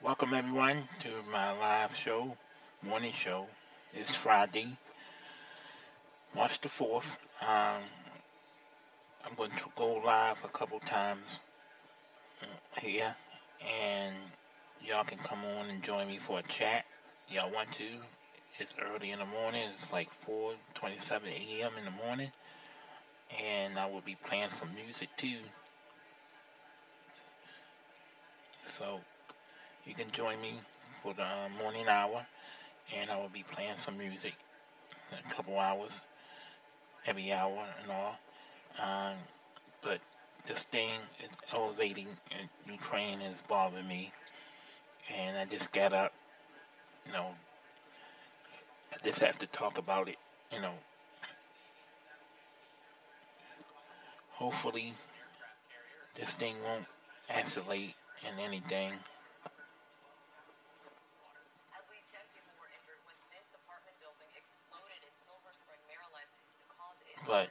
Welcome everyone to my live show, morning show. It's Friday, March the 4th. I'm going to go live a couple times here, and y'all can come on and join me for a chat. Y'all want to? It's early in the morning. It's like 4:27 a.m. in the morning, and I will be playing some music too. So you can join me for the morning hour, and I will be playing some music a couple hours every hour and all. Um, but this thing is elevating in Ukraine is bothering me, and I just got up. You know, I just have to talk about it. You know, hopefully this thing won't escalate in anything. But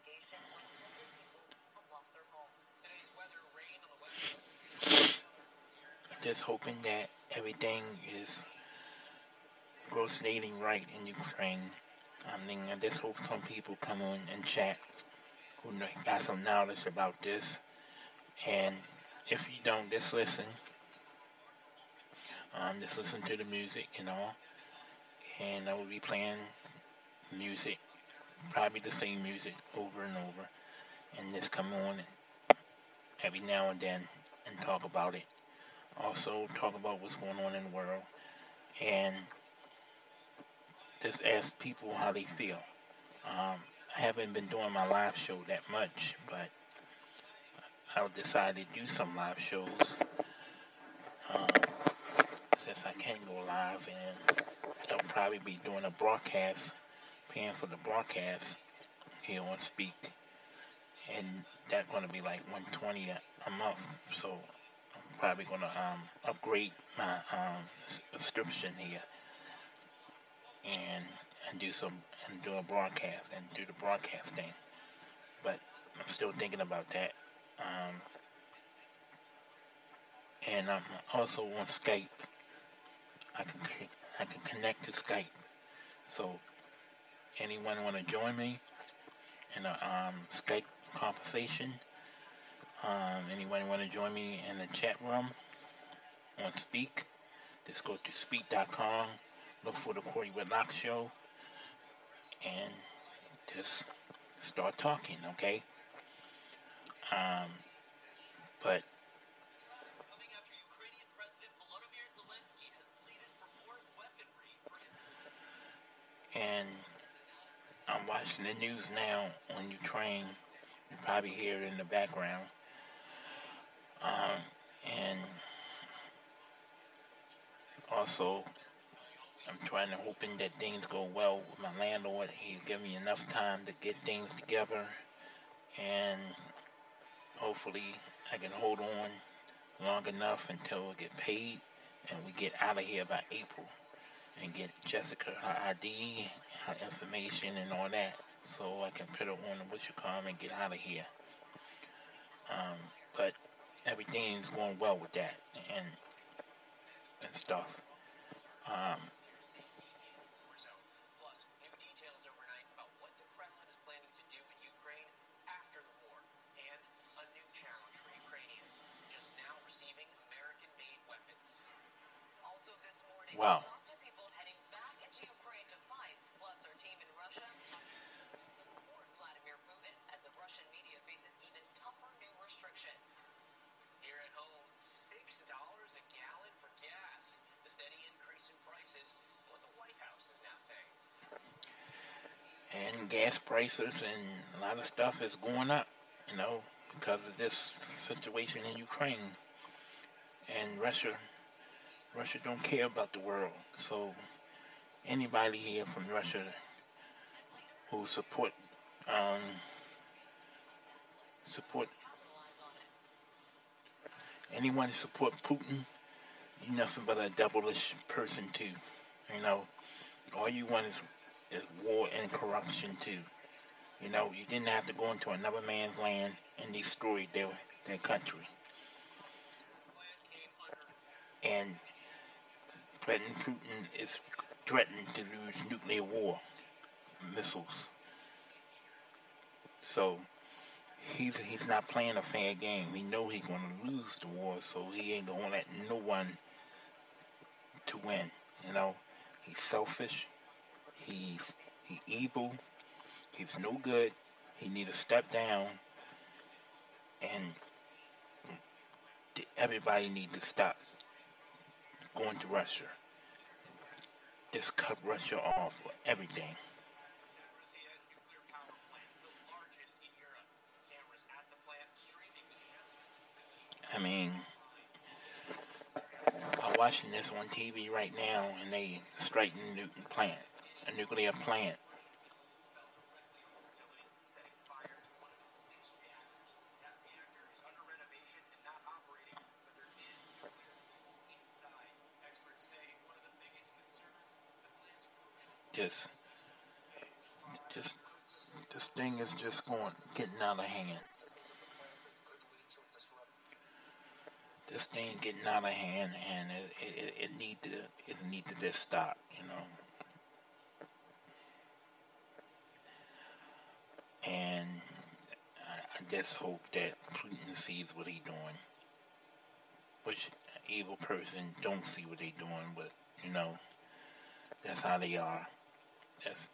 just hoping that everything is rotating right in Ukraine. I just hope some people come on and chat who got some knowledge about this. And if you don't, just listen to the music and all. And I will be playing music, probably the same music over and over, and just come on every now and then and talk about it. Also, talk about what's going on in the world and just ask people how they feel. I haven't been doing my live show that much, but I'll decide to do some live shows um, since I can go live, and I'll probably be doing a broadcast, paying for the broadcast here on Speak, and that's going to be like 120 a month. So I'm probably going to upgrade my subscription here and and do some and do a broadcast and do the broadcasting. But I'm still thinking about that. Um, and I'm also on Skype. I can I can connect to Skype. So anyone want to join me in a Skype conversation? Anyone want to join me in the chat room on Speak? Just go to speak.com, look for the Corey Whitlock Show, and just start talking, okay? Um, but and I'm watching the news now on Ukraine. You probably hear it in the background. Um, and also, I'm trying to hoping that things go well with my landlord. He'll give me enough time to get things together, and hopefully, I can hold on long enough until we get paid and we get out of here by April and get Jessica her ID, her information, and all that, so I can put her on the what you call and get out of here. Um, but everything's going well with that and and stuff. Um, wow. And gas prices and a lot of stuff is going up, you know, because of this situation in Ukraine and Russia. Russia don't care about the world. So anybody here from Russia who um, support anyone who support Putin, you nothing but a devilish person too. You know, all you want is war and corruption too. You know, you didn't have to go into another man's land and destroy their country. And President Putin is threatening to lose nuclear war missiles. So he's not playing a fair game. He know he's gonna lose the war, so he ain't gonna let no one to win. You know, he's selfish. He's evil. He's no good. He need to step down, and everybody need to stop going to Russia. Just cut Russia off for everything. I mean, I'm watching this on TV right now, and they striking a nuclear plant. Just, just this thing is just getting out of hand. This thing getting out of hand, and it need to just stop. You know, and I just hope that Putin sees what he's doing. Which evil person don't see what they're doing, but you know, that's how they are. That's,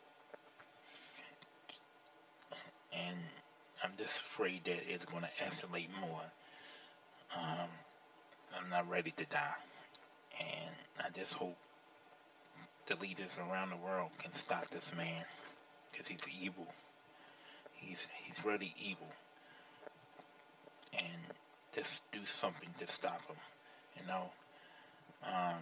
and I'm just afraid that it's going to escalate more. Um, I'm not ready to die, and I just hope the leaders around the world can stop this man, because he's evil. He's really evil, and just do something to stop him. You know, um,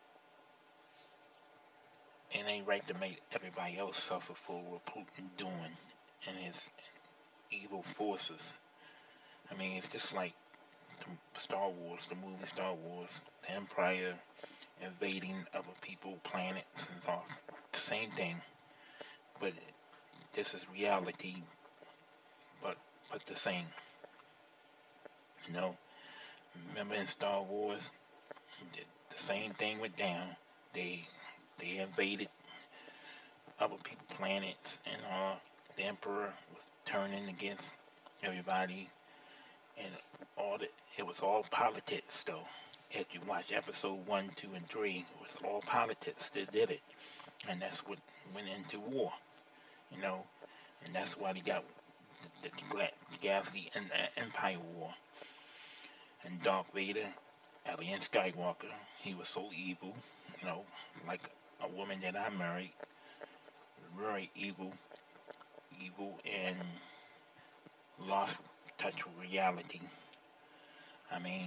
it ain't right to make everybody else suffer for what Putin doing and his evil forces. I mean, it's just like Star Wars, the movie Star Wars, the Empire invading other people, planets, and all. Same thing, but this is reality, but the same. You know, remember in Star Wars, the same thing went down. They they invaded other people, planets, and all. The Emperor was turning against everybody, and it was all politics though. If you watch episode 1, 2, and 3, it was all politics that did it, and that's what went into war. You know, and that's why they got the Galaxy and the Empire War. And Darth Vader, Alien Skywalker, he was so evil. You know, like a woman that I married, very evil, and lost touch with reality. I mean,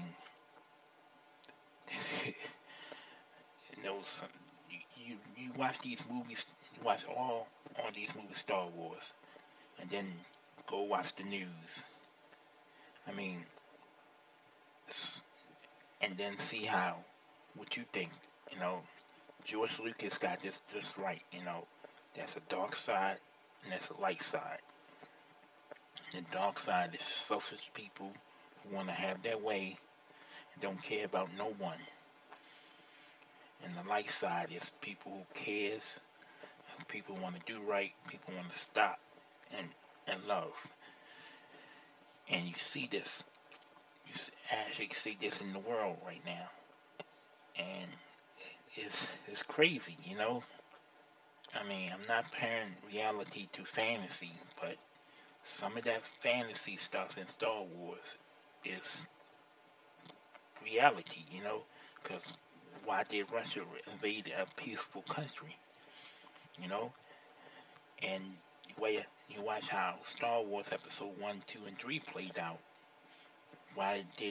you know, you watch these movies, you watch all these movies, Star Wars, and then go watch the news. I mean, and then see how what you think. You know, George Lucas got this just right. You know, that's a dark side and that's a light side. The dark side is selfish people who want to have their way and don't care about no one. And the light side is people who cares, people want to do right, people want to stop and love. And you see this, actually see this in the world right now, and it's crazy, you know. I mean, I'm not comparing reality to fantasy, but some of that fantasy stuff in Star Wars is reality, you know. Because why did Russia invade a peaceful country, you know? And where you watch how Star Wars Episode 1, 2, and 3 played out. Why did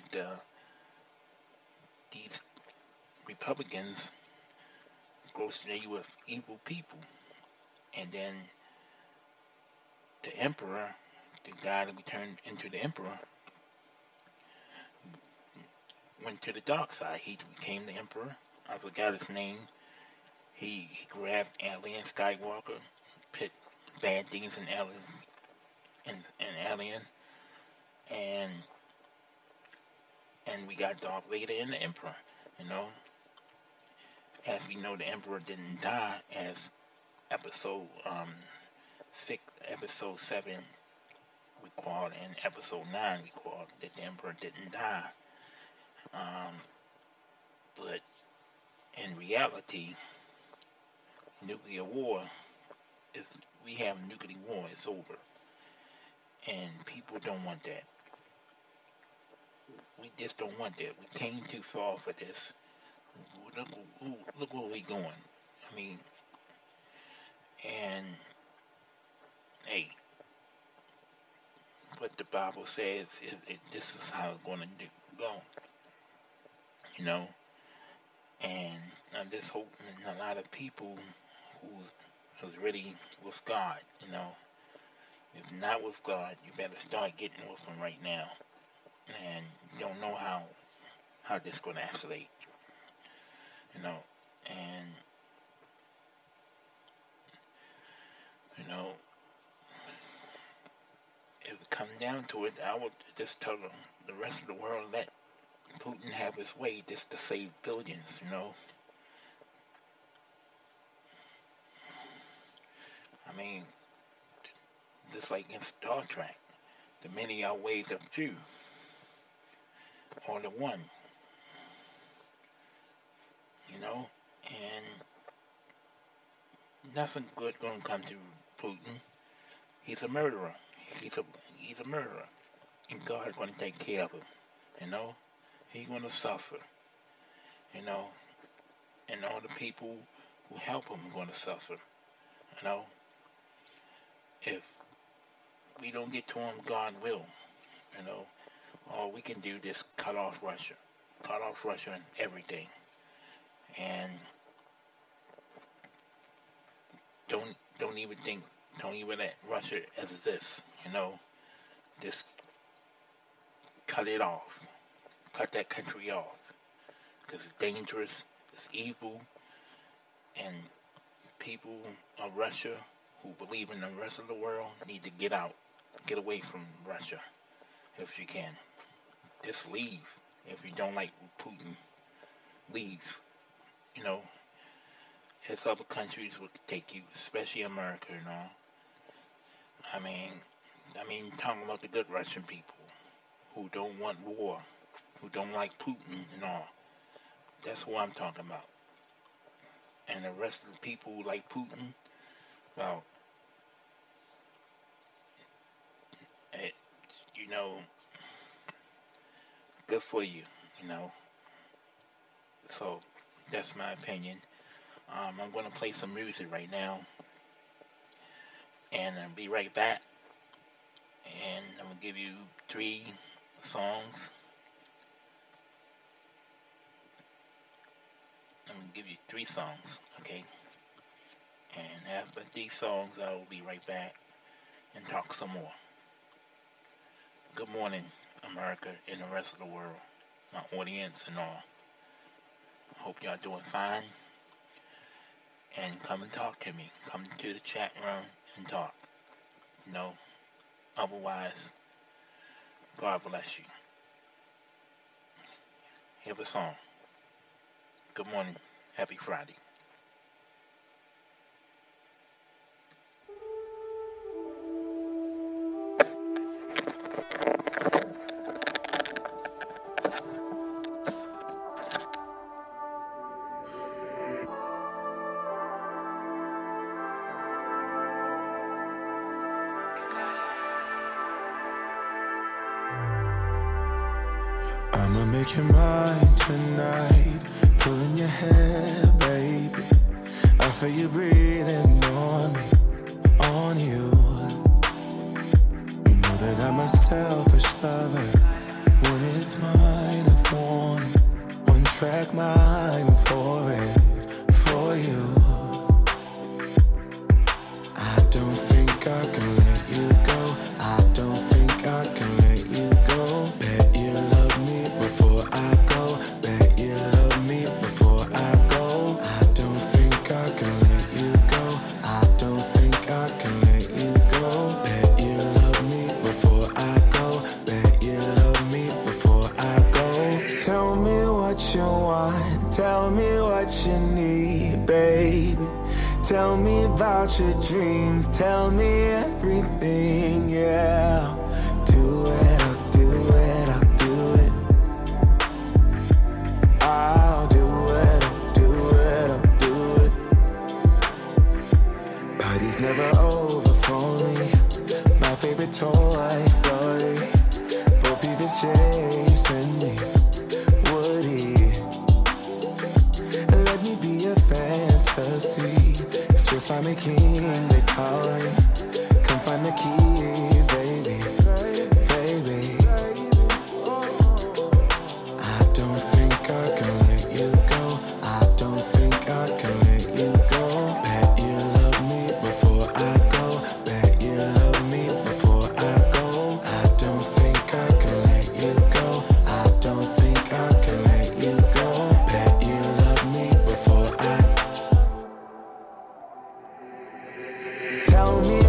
these Republicans go stay with evil people? And then the Emperor, the guy that we turned into the Emperor, went to the dark side. He became the Emperor. I forgot his name. He grabbed Alien Skywalker, put bad things in Alien, and we got Darth Vader and the Emperor, you know. as we know, the emperor didn't die, as episode 6, episode 7 recalled, and episode 9 recalled that the emperor didn't die. But in reality, nuclear war is, we have nuclear war, it's over. And people don't want that. We just don't want that. We came too far for this. Look where we going. I mean, and hey, what the Bible says is this is how it's going to go. You know, and I'm just hoping a lot of people who's really with God, you know, if not with God, you better start getting with Him right now. And you don't know how this going to escalate, you know, and you know, if it comes down to it, I would just tell the rest of the world, let Putin have his way just to save billions, you know. I mean, just like in Star Trek, the many outweighs the few, or the one, you know, and nothing good gonna come to Putin. He's a murderer. He's a murderer, and God's gonna take care of him, you know. He's gonna suffer, you know, and all the people who help him are gonna suffer, you know. If we don't get to him, God will, you know. All we can do is cut off Russia and everything, and don't even let Russia exist, you know. Just cut it off, cut that country off, because it's dangerous, it's evil, and people of Russia who believe in the rest of the world need to get out, get away from Russia if you can. Just leave. If you don't like Putin, leave. You know, there's other countries will take you, especially America, you know. I mean, talking about the good Russian people who don't want war, who don't like Putin and all. That's who I'm talking about. And the rest of the people who like Putin, well, you know, good for you, you know. So that's my opinion. I'm going to play some music right now, and I'll be right back. And I'm going to give you 3 songs. I'm going to give you 3 songs, okay? And after these songs, I will be right back and talk some more. Good morning, America and the rest of the world, my audience and all. Hope y'all doing fine. And come and talk to me. Come to the chat room and talk. You know, otherwise, God bless you. Here's a song. Good morning. Happy Friday. I'ma make you mine tonight. Pulling your hair, baby. I feel you breathing on me, on you. You know that I'm a selfish lover. When it's mine, I want it. One track mind for it, for you. I don't think I can let you go. I don't think I can let you go. Bet you love me before I go. Bet you love me before I go. I don't think I can let you go. I don't think I can let you go. Bet you love me before I go. Bet you love me before I go. Tell me what you want, tell me what you need, baby. Tell me about your dreams, tell me everything, yeah. Do it, I'll do it, I'll do it. I'll do it, I'll do it, I'll do it. Party's never over for me. My favorite Toy Story. Bo Peep is chasing me. Let me be a fantasy. Swiss Army King, they call me. Come find the key, baby, baby. I don't think I can let you go. I don't think I can let you go. Bet you love me before I go. Bet you love me before I go. I don't think I can let you go. I don't think I can let you go. Bet you love me before I. Tell me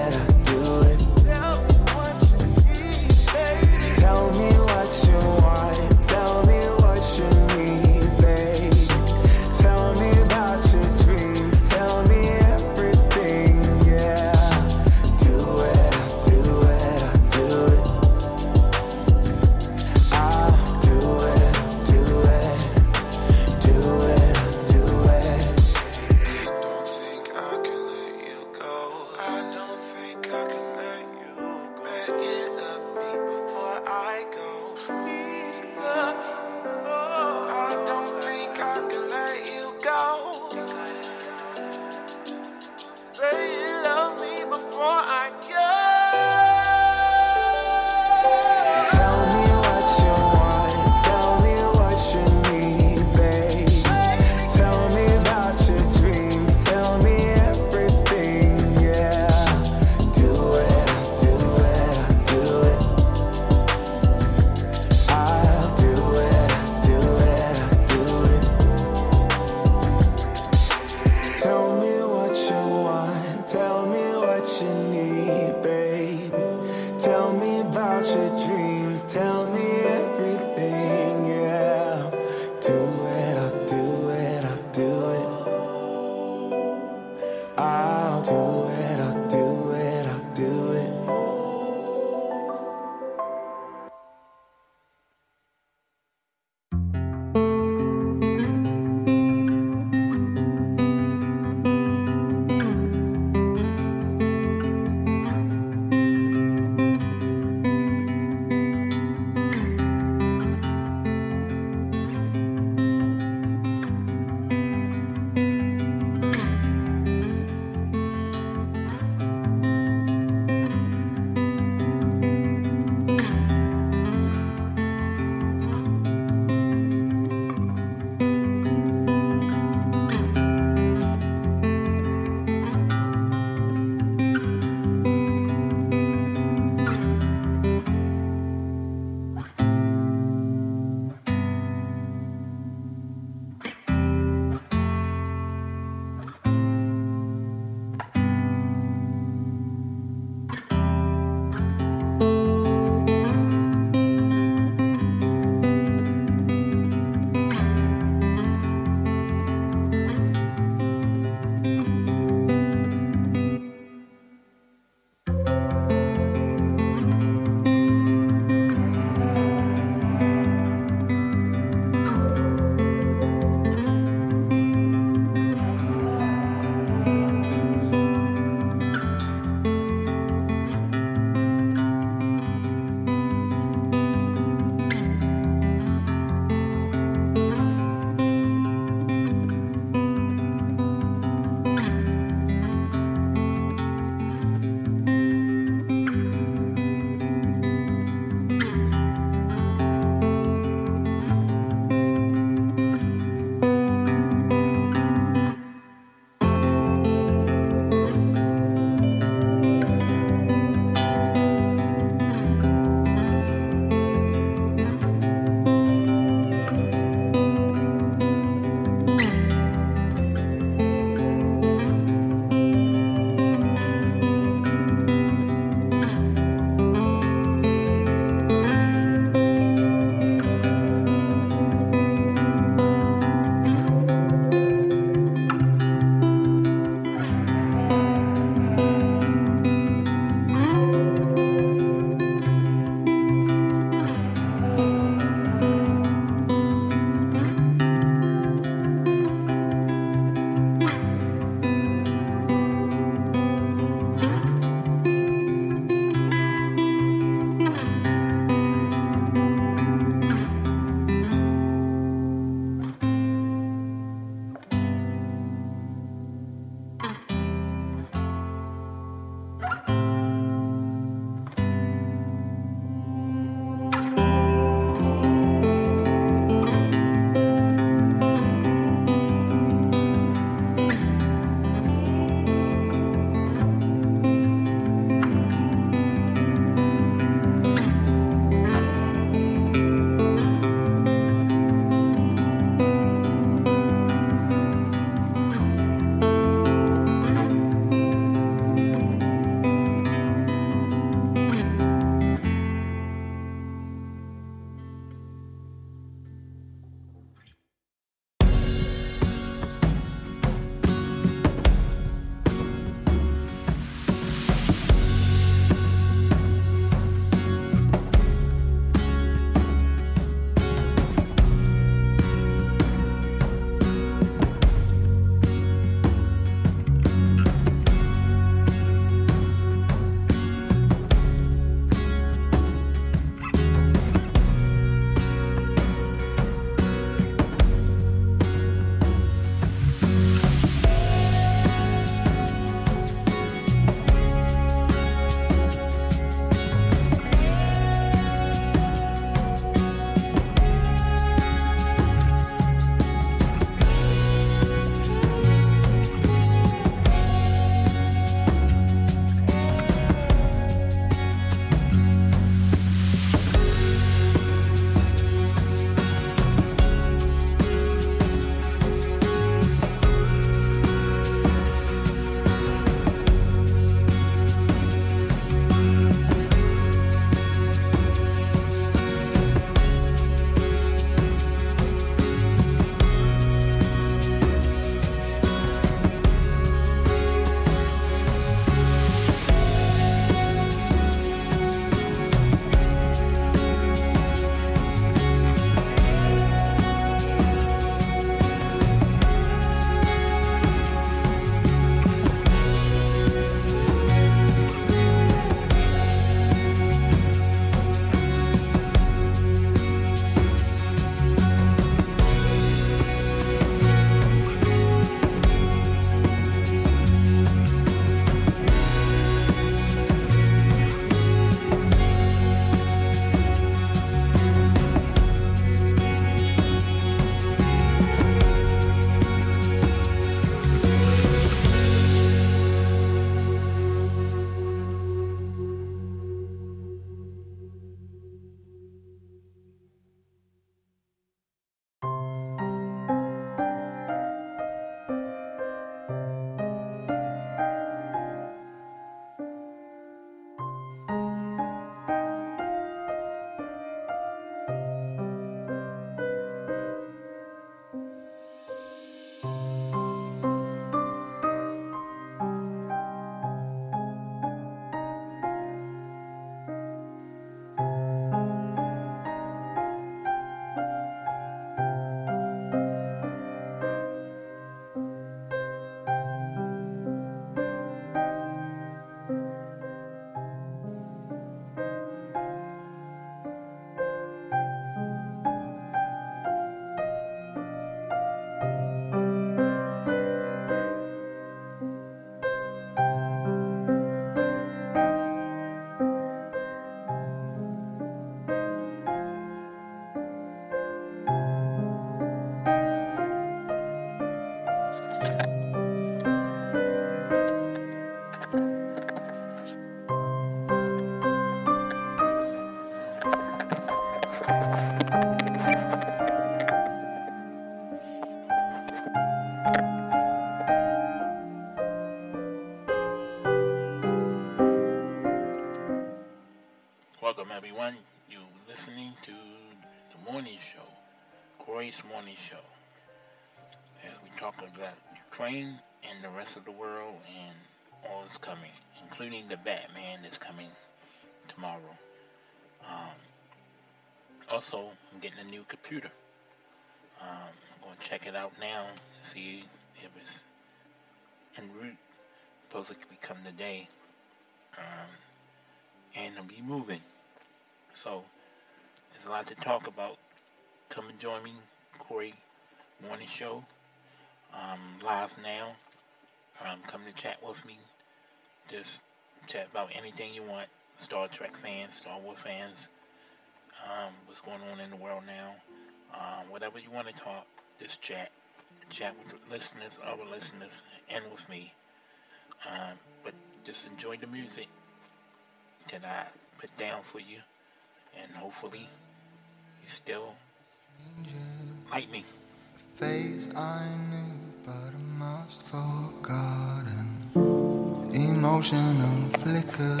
to the morning show, Corey's morning show, as we talk about Ukraine and the rest of the world and all that's coming, including the Batman that's coming tomorrow. Um, Also, I'm getting a new computer. I'm going to check it out now, see if it's en route. Supposed to become today, um, and I'll be moving. So there's a lot to talk about. Come and join me, Corey Morning Show, live now. Come to chat with me. Just chat about anything you want. Star Trek fans, Star Wars fans, what's going on in the world now. Whatever you want to talk, just chat. Chat with the listeners, other listeners, and with me. But just enjoy the music that I put down for you, and hopefully you still like me. A face I knew, but I must forgotten. Emotional flicker.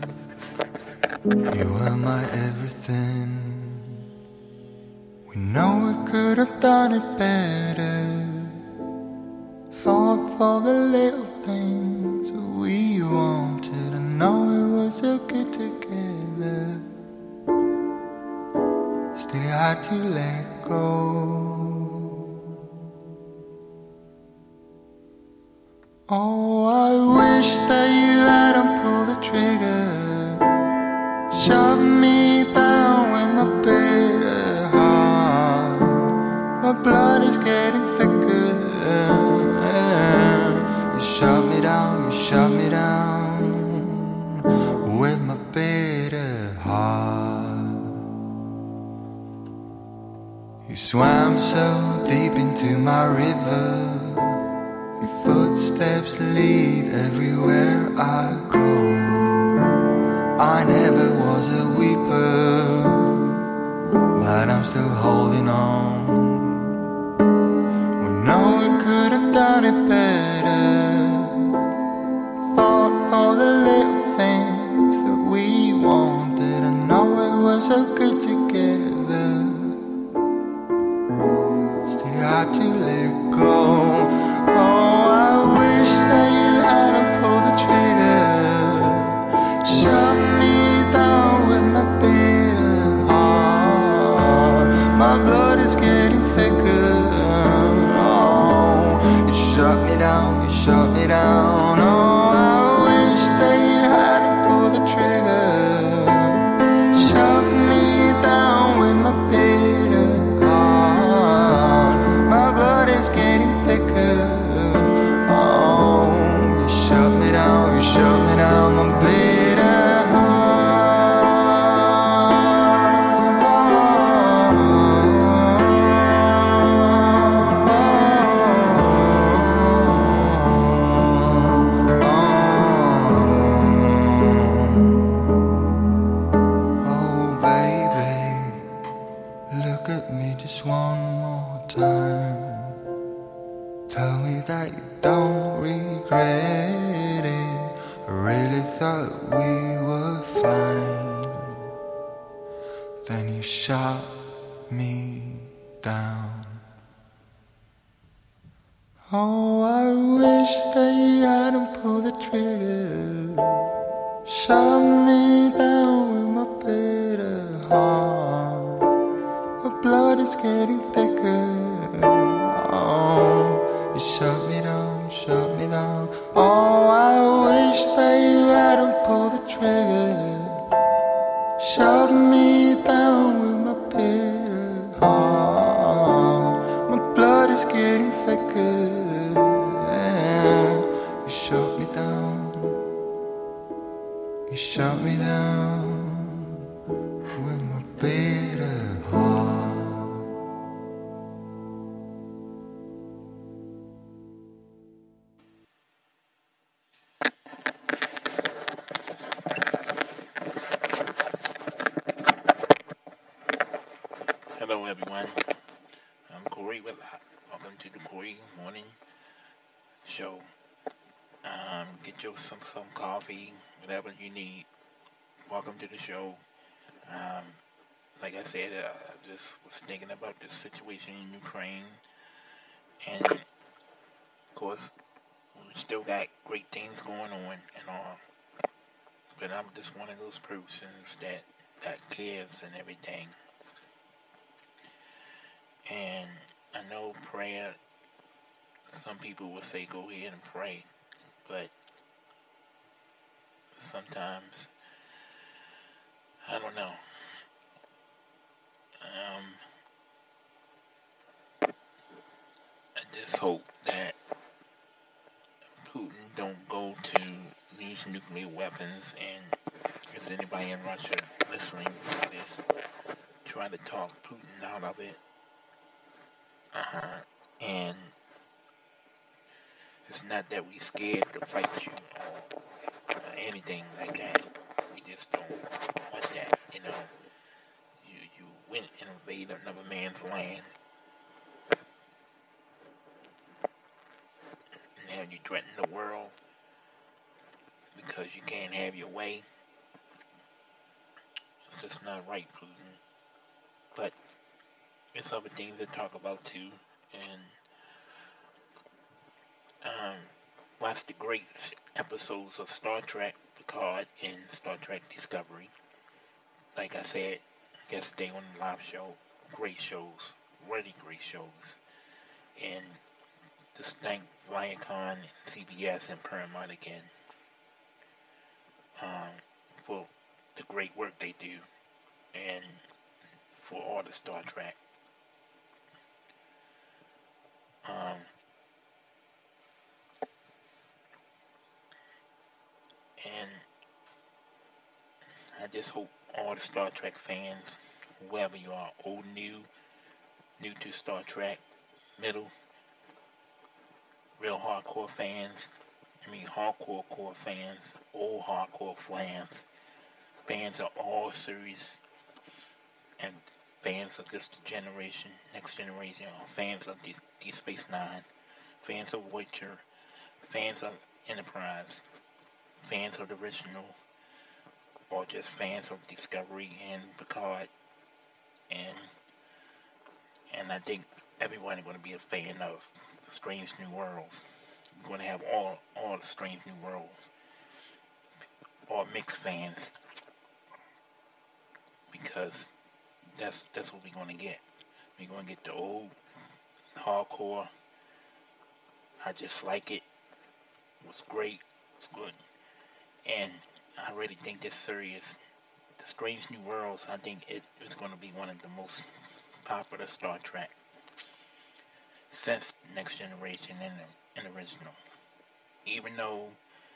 You were my everything. We know we could have done it better. Fought for the little things that we wanted. I know it was so good together. Still you had to let go. Oh, I wish that you hadn't pulled the trigger. Shut me down with my bitter heart. My blood is getting thicker. You shut me down with my bitter heart. You swam so deep into my river. Your footsteps lead everywhere I go. I never was a weeper, but I'm still holding on. We know we could have done it better. Fought for the little things that we wanted. I know it was so good together. Still you had to let go. Oh, I wish that you hadn't pulled the trigger. Shut me down with my bitter heart. My blood is getting thicker. Oh, you shut me down. Oh, I wish that you hadn't pulled the trigger. Shut me down with my bitter heart. My blood is getting thicker. Oh, you shut me down, my bitter heart. Oh, baby, look at me just one more time. Tell me that you don't regret it. I really thought we were fine. Then you shot me down. Oh, I wish that you hadn't pulled the trigger. Shut me down with my bitter heart. My blood is getting thicker. Oh, you shut me down. Oh, I wish that you hadn't pulled the trigger. Shut me down with my bitter heart. My blood is getting thicker. You shut me down with my bitter heart. Hello, everyone. I'm Corey Whitlock. Welcome to the Corey Morning Show. Get you some coffee, whatever you need. Welcome to the show. Um, like I said, I just was thinking about the situation in Ukraine, and of course, we still got great things going on and all. But I'm just one of those persons that cares and everything. And I know prayer. Some people will say go ahead and pray, but sometimes I don't know. Um, I just hope that Putin don't go to these nuclear weapons, and if anybody in Russia listening to this, try to talk Putin out of it. And it's not that we scared to fight you or anything like that. We just don't want that. You went and invade another man's land. Now you threaten the world because you can't have your way. It's just not right, Putin. But there's other things to talk about too. And watch the great episodes of Star Trek Picard and Star Trek Discovery. Like I said yesterday on the live show, great shows, really great shows. And just thank Viacom, CBS, and Paramount again for the great work they do and for all the Star Trek. And I just hope all the Star Trek fans, whoever you are, old, new to Star Trek, middle, real hardcore fans, hardcore core fans, old hardcore fans of all series, and fans of this generation, next generation, fans of Deep Space Nine, fans of Voyager, fans of Enterprise, fans of the original, or just fans of Discovery and Picard, and I think everyone is going to be a fan of Strange New Worlds. We're going to have all the Strange New Worlds, all mixed fans, because that's what we're going to get. We're going to get the old hardcore. I just like it. It was great. It's good. And I really think this series, The Strange New Worlds, I think it's going to be one of the most popular Star Trek since Next Generation and original. Even though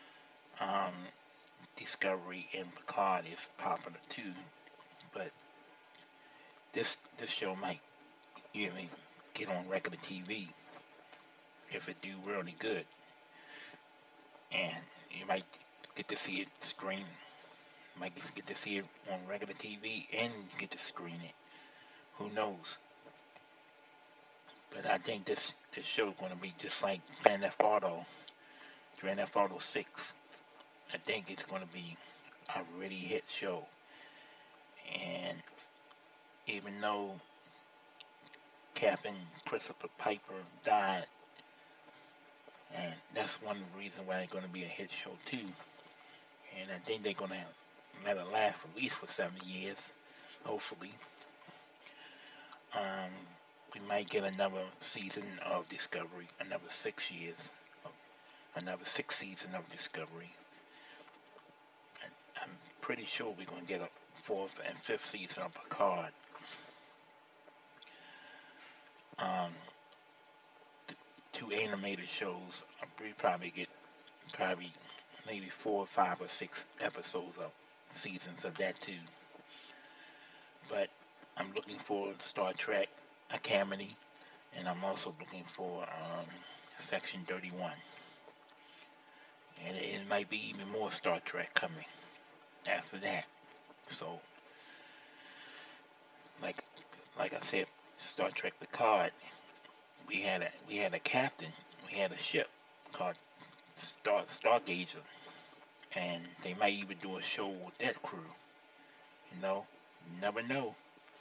Discovery and Picard is popular too, but this show might even get on regular TV if it do really good, and you might get to see it screen. Might get to see it on regular TV and get to screen it. Who knows? But I think this show is going to be just like Grand Theft Auto 6. I think it's going to be a really hit show. And even though Captain Christopher Piper died, and that's one of the reasons why it's going to be a hit show too. And I think they're going to let it last at least for 7 years, hopefully. We might get another season of Discovery, another 6 years, another 6 season of Discovery. I'm pretty sure we're going to get a 4th and 5th season of Picard. The 2 animated shows, we probably get maybe 4, 5, or 6 episodes of seasons of that too. But I'm looking for Star Trek Academy, and I'm also looking for Section 31. And it might be even more Star Trek coming after that. So, like I said, Star Trek Picard, we had a captain, we had a ship called Stargazer, and they might even do a show with that crew. You never know.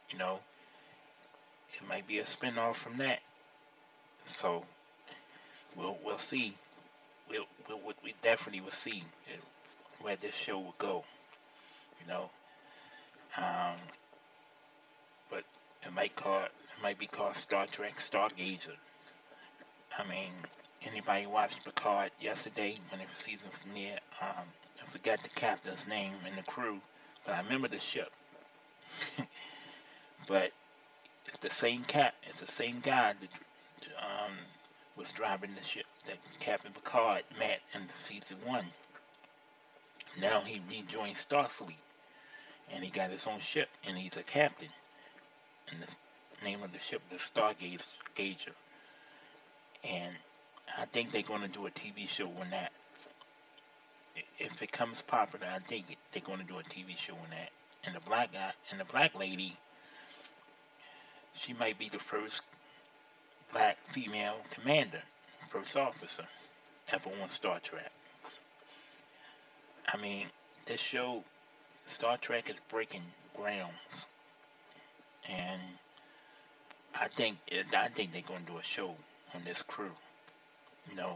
You know, it might be a spinoff from that. So we'll see. We definitely will see where this show will go. You know, um, but it might be called Star Trek Stargazer. I mean, anybody watched Picard yesterday when the season premiered? I forgot the captain's name and the crew, but I remember the ship. But it's the same cap. It's the same guy that was driving the ship that Captain Picard met in season one. Now he rejoined Starfleet, and he got his own ship, and he's a captain. And the name of the ship is Stargazer. And I think they're going to do a TV show on that. If it becomes popular, I think they're going to do a TV show on that. And the black guy and the black lady, she might be the first black female commander, first officer ever on Star Trek. I mean, this show, Star Trek, is breaking grounds, and I think they're going to do a show on this crew. You know,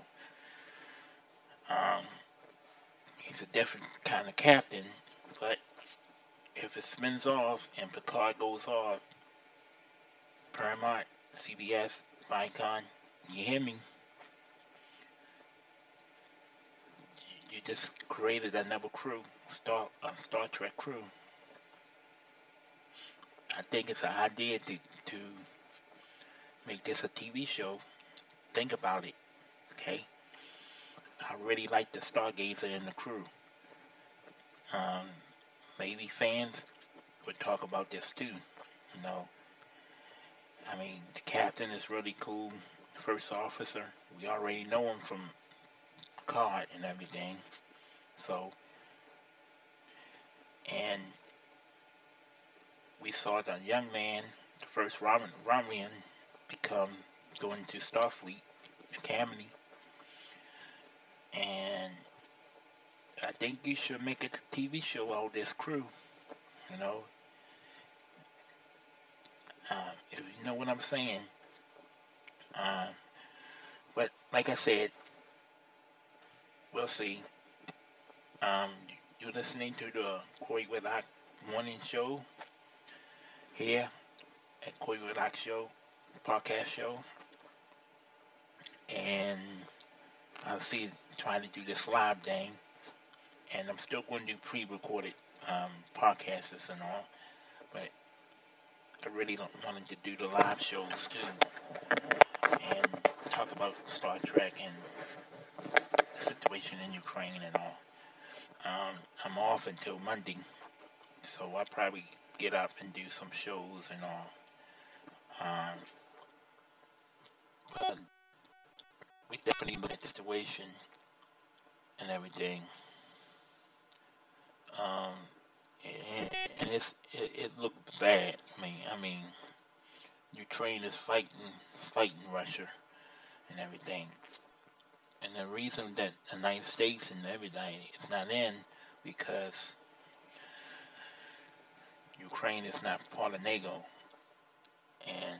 um, he's a different kind of captain, but if it spins off and Picard goes off, Paramount, CBS, Viacom, you hear me? You just created another crew, Star Trek crew. I think it's an idea to make this a TV show. Think about it, okay? I really like the Stargazer and the crew. Um, Maybe fans would talk about this too. You know, I mean, the captain is really cool. First officer, we already know him from Card and everything. So, and we saw the young man, the first Romanian, become going to Starfleet Academy, and I think you should make a TV show out of this crew. You know, if you know what I'm saying. Uh, but like I said, we'll see. Um, you're listening to the Corey Whitlock morning show here at Corey Whitlock Show, podcast show, and I'll see trying to do this live thing, and I'm still going to do pre-recorded podcasts and all, but I really don't want to do the live shows too, and talk about Star Trek and the situation in Ukraine and all. I'm off until Monday, so I'll probably get up and do some shows and all. But we definitely look at the situation and everything. Um, and it looked bad. I mean, Ukraine is fighting Russia and everything. And the reason that the United States and everything is not in because Ukraine is not part of NATO, and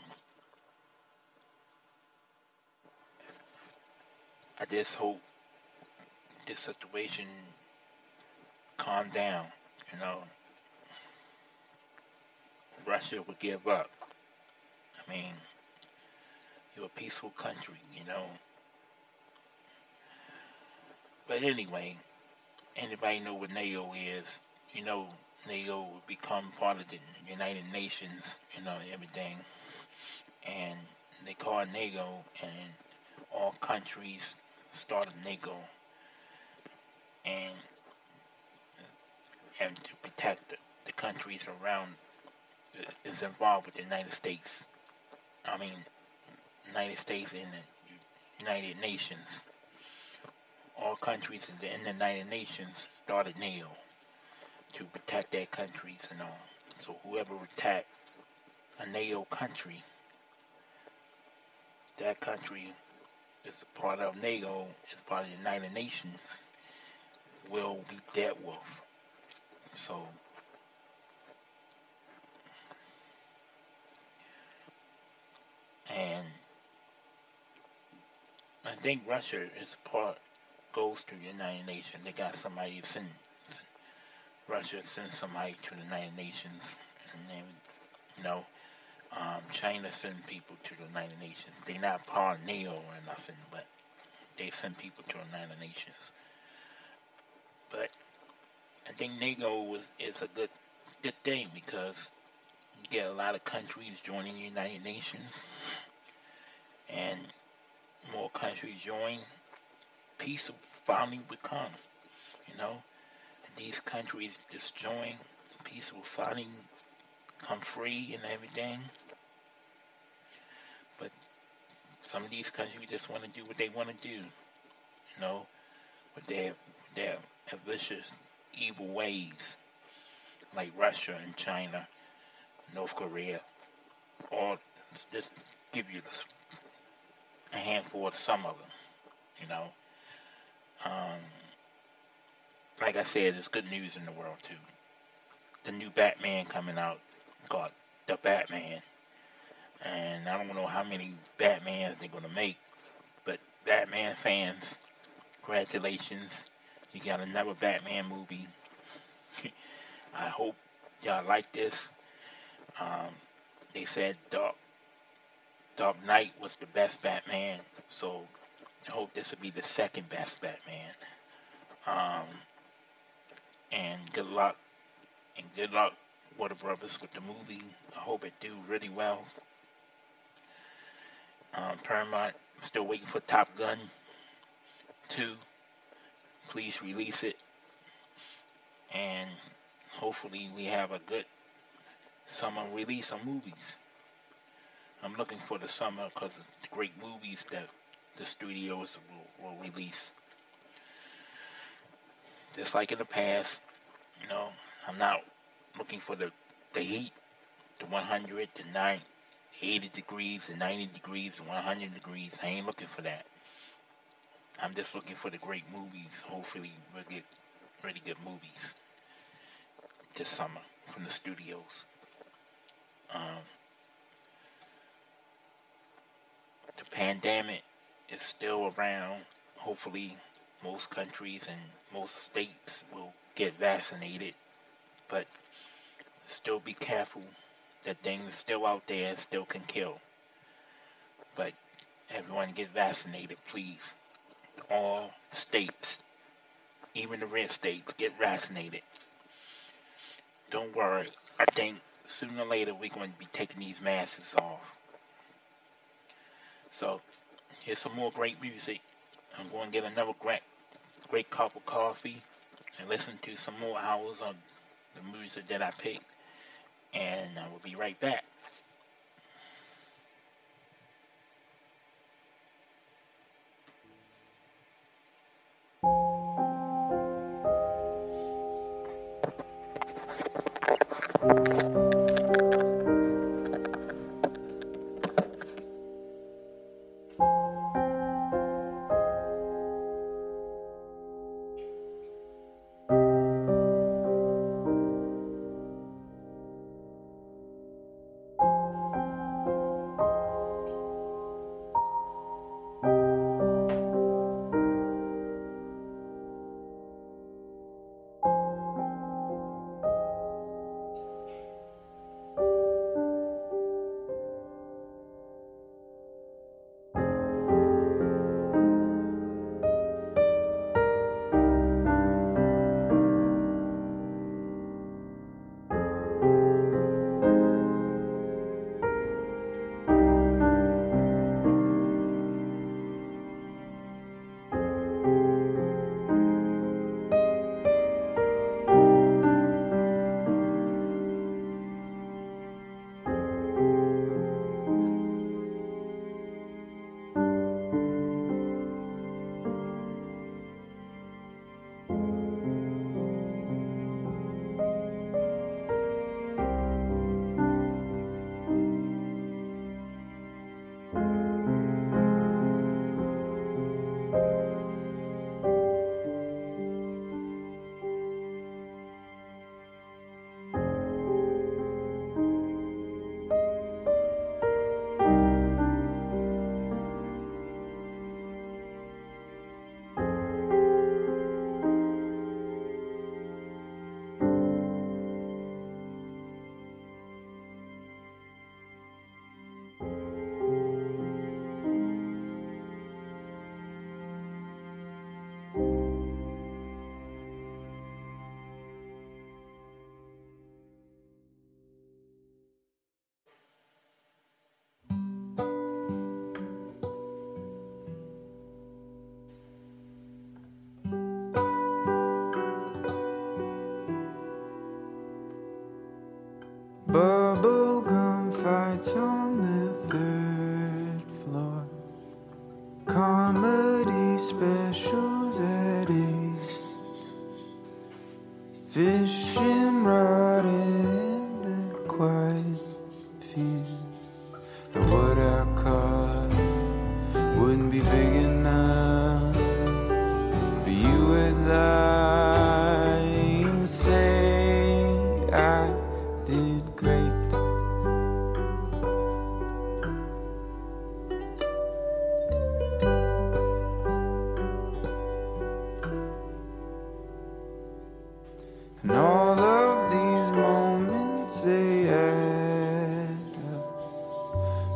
I just hope this situation calm down. You know, Russia would give up. I mean, you're a peaceful country, you know. But anyway, anybody know what NATO is? You know, NATO will become part of the United Nations, you know, everything. And they call it NATO, and all countries started NATO, and to protect the countries around is involved with the United States. I mean, United States and the United Nations. All countries in the United Nations started NATO to protect their countries and all. So whoever attacked a NATO country, that country is a part of NATO, is part of the United Nations, will be dealt with. So think Russia is part goes to the United Nations. They got somebody send Russia sends somebody to the United Nations, and then you know China send people to the United Nations. They not part of NATO or nothing, but they send people to the United Nations. But I think is a good thing because you get a lot of countries joining the United Nations, and more countries join, peace will finally will come. You know, these countries just join, peace will finally come free and everything. But some of these countries just want to do what they want to do. You know, with their vicious, evil ways, like Russia and China, North Korea, or just give you a handful of some of them. You know, um, like I said, there's good news in the world too. The new Batman coming out called The Batman, and I don't know how many Batmans they're gonna make, but Batman fans, congratulations, you got another Batman movie. I hope y'all like this. Um, they said Dark Knight was the best Batman, so I hope this will be the second best Batman. Um, and good luck, Warner Brothers, with the movie. I hope it do really well. Paramount, I'm still waiting for Top Gun 2. Please release it, and hopefully we have a good summer release of movies. I'm looking for the summer because of the great movies that the studios will release. Just like in the past, you know, I'm not looking for the heat, the 100, the 80 degrees, the 90 degrees, the 100 degrees. I ain't looking for that. I'm just looking for the great movies. Hopefully we'll get really good movies this summer from the studios. Um, the pandemic is still around. Hopefully most countries and most states will get vaccinated, but still be careful that things still out there and still can kill. But everyone get vaccinated, please. All states, even the red states, get vaccinated. Don't worry. I think sooner or later we're going to be taking these masks off. So here's some more great music. I'm going to get another great cup of coffee and listen to some more hours of the music that I picked. And I will be right back.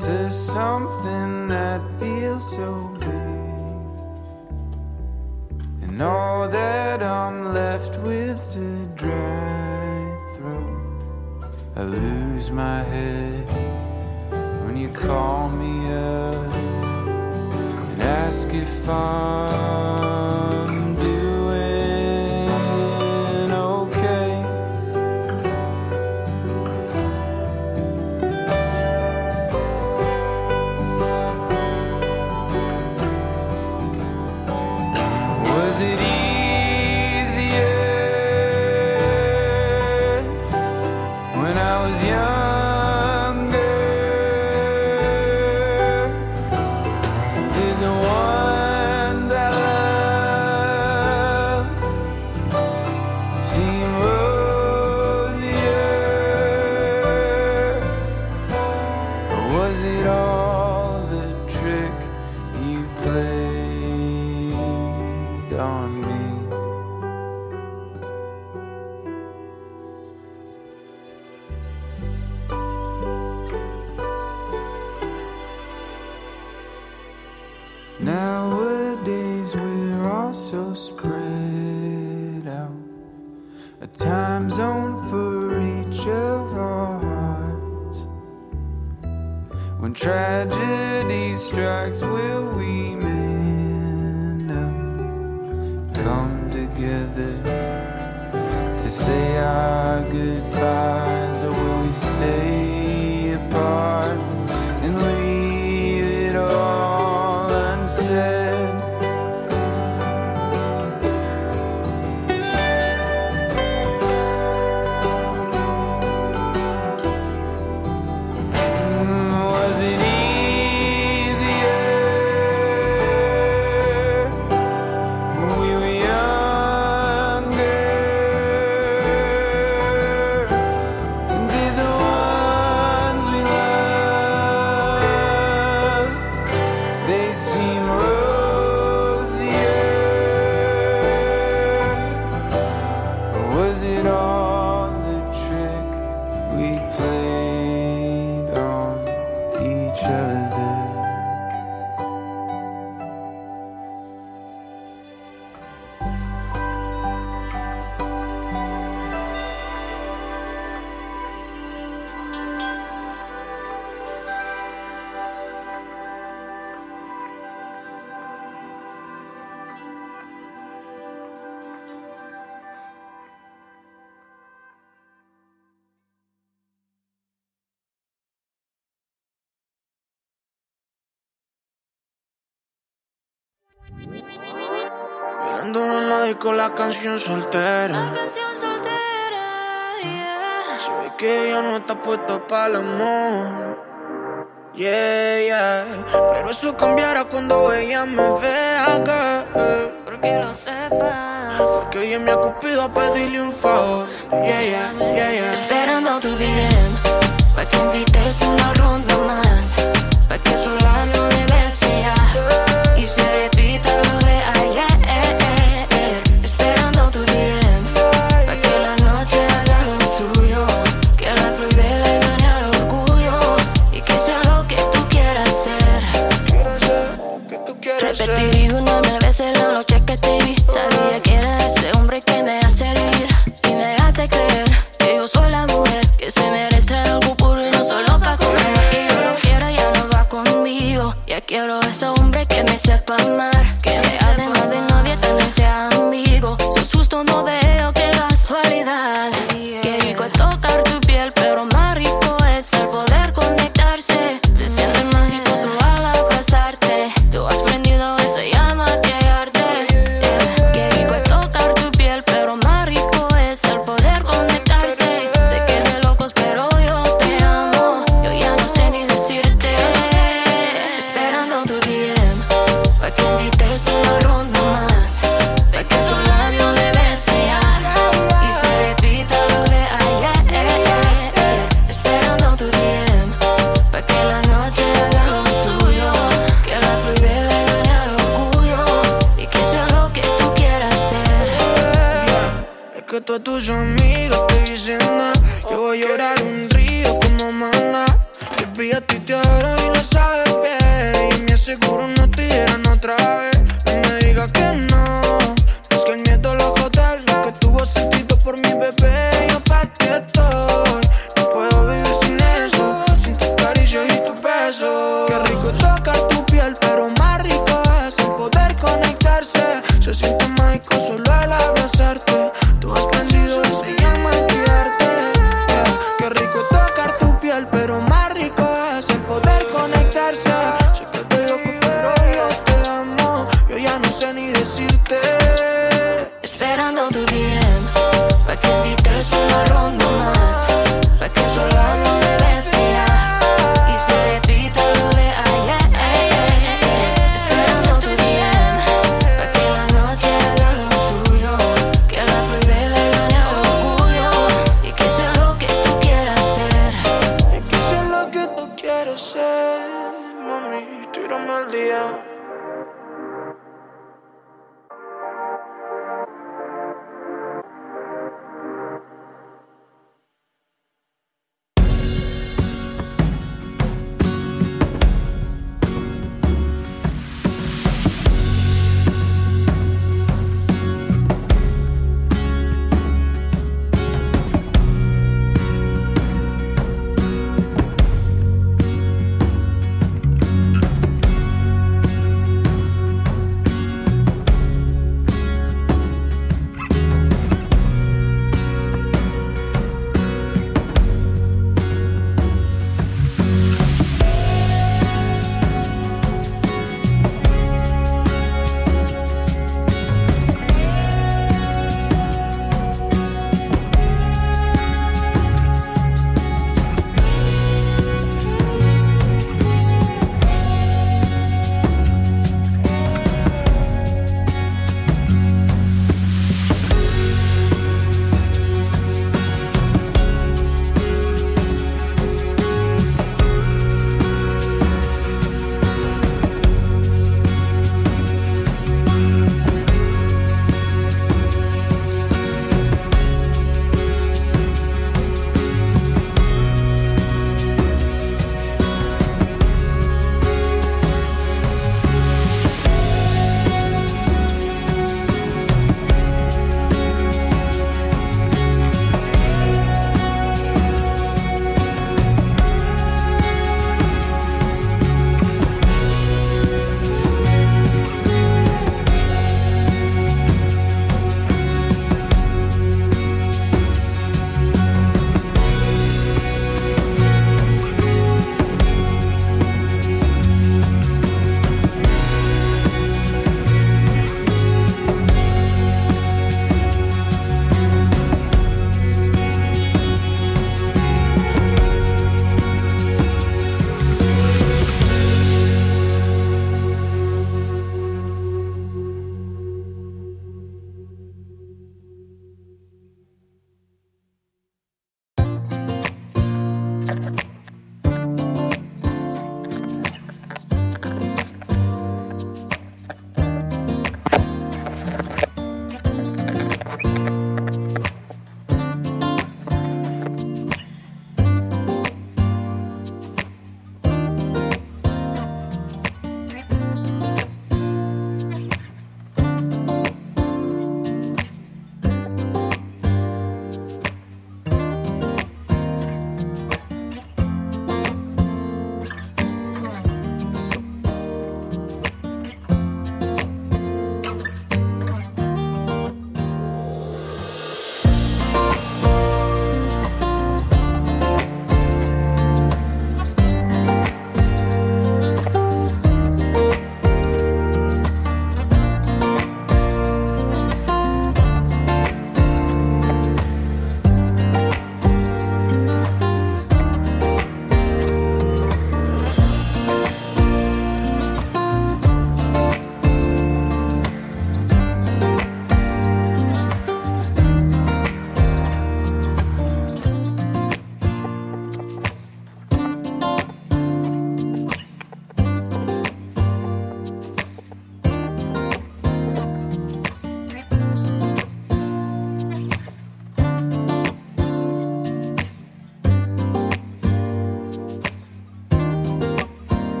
to something that feels so big. And all that I'm left with's a dry throat. I lose my head when you call me up and ask if I'm doing okay. Was it easier when I was younger? Did the ones I love seem rosier? Or was it all the trick you played on me? Nowadays we're all so spread out, a time zone for each of our hearts. When tragedy strikes, will we mend up, come together to say our goodbyes, or will we stay apart and leave it all unsaid? Was it easier when we were younger? Did the ones we love, they seem rosier? Or was it all the trick we played on each other? Bailando en la disco la canción soltera. La canción soltera, yeah. Se ve que ella no está puesta para el amor. Yeah, yeah. Pero eso cambiará cuando ella me vea, girl. Porque lo sepas. Porque ella me ha cupido a pedirle un favor. Yeah, yeah, yeah, yeah. Esperando tu DM, pa' que invites una ronda más, pa' que su labio me bese ya y se repita lo de ayer. Esperando tu DM, pa' que la noche haga lo suyo, que la fluidez le gane al orgullo y que sea lo que tú quieras hacer. Quiero ser lo que tú quieras ser. Repetiría una mil veces la noche que te vi. Sabía que era ese hombre que me hace reír y me hace creer que yo soy la mujer que se merece algo puro y no solo pa' comer. Que yo lo quiero, ya no va conmigo. Ya quiero ese hombre que me sepa amar, que me además de novia también sea amigo. Su susto no veo, qué casualidad. Qué rico es tocar tu piel, pero más rico es el poder conectarse. Se siente mágico solo al abrazarte. Tú has prendido esa llama que arde. Qué rico es tocar tu piel, pero más rico es el poder conectarse. Sé que de locos, pero yo te amo. Yo ya no sé ni decirte. Esperando tu DM, pa' que invites una ronda más, pa' que su labio me bese ya y se repita lo de ayer. Esperando tu DM. pero y lo sabes bien. Y me aseguro no te dieran otra vez. No me digas que no, es que el miedo lo jode. Lo que tuvo sentido por mi bebé, yo pa' ti estoy. No puedo vivir sin eso, sin tus caricias y tus besos. Qué rico es tocar tu piel, pero más rico es el poder conectarse. Se siente mágico solo al abrazarte. Tú has prendido y se llama estudiarte. Yeah. Qué rico es tocar tu piel, pero más rico es el poder conectarse. Sé que estoy loco, pero yo te amo. Yo ya no sé ni decirte. Esperando tu DM, pa' que invites una ronda más, pa' que sola no me beses ya y se repita lo de ayer. Esperando tu DM, pa' que la noche haga lo suyo, que la fluidez le gane al orgullo y que sea lo que tú quieras ser. Y que sea lo que tú quieres ser. Mami, tírame al día.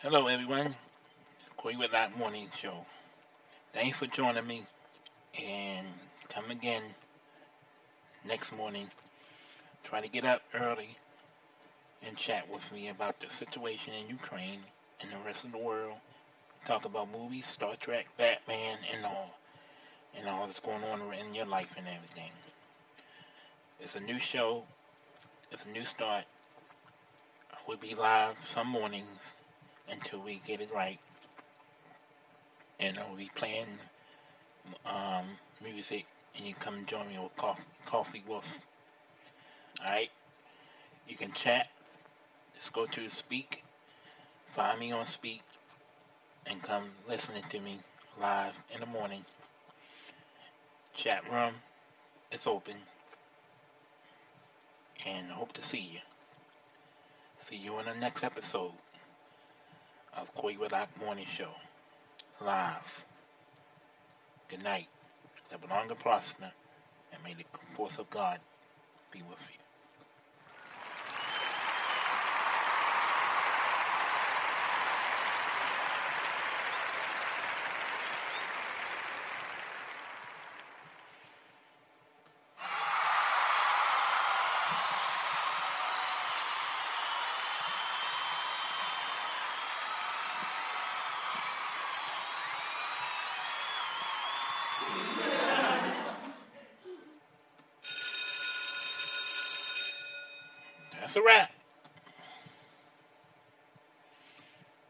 Hello, everyone. Corey Whitlock Morning Show. Thanks for joining me, and come again next morning. Try to get up early and chat with me about the situation in Ukraine and the rest of the world. Talk about movies, Star Trek, Batman, and all that's going on in your life and everything. It's a new show. It's a new start. We'll be live some mornings until we get it right. And I'll be playing music, and you come join me with Coffee Wolf. Alright? You can chat. Just go to Speak. Find me on Speak. And come listening to me live in the morning. Chat room is open. And I hope to see you. See you in the next episode of Corey Whitlock Morning Show. Live. Good night. Live long and prosper. And may the force of God be with you. That's a wrap.